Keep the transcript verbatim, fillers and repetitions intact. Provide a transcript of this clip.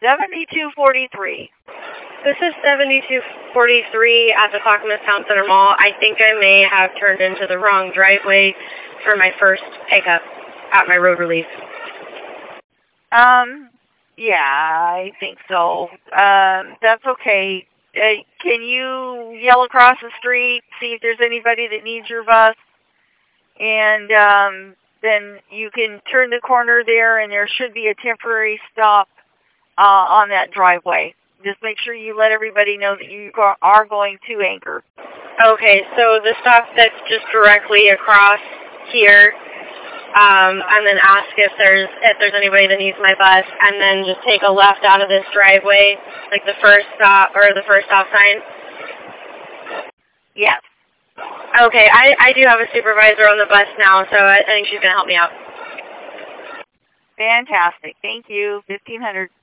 seventy-two forty-three. This is seventy-two forty-three at the Clackamas Town Center Mall. I think I may have turned into the wrong driveway for my first pickup at my road relief. Um, yeah, I think so. Um, that's okay. Uh, can you yell across the street, see if there's anybody that needs your bus? And um, then you can turn the corner there, and there should be a temporary stop uh, on that driveway. Just make sure you let everybody know that you are going to Anchor. Okay, so the stop that's just directly across here, um, and then ask if there's if there's anybody that needs my bus, and then just take a left out of this driveway, like the first stop or the first stop sign. Yes. Okay, I, I do have a supervisor on the bus now, so I, I think she's going to help me out. Fantastic. Thank you. fifteen hundred.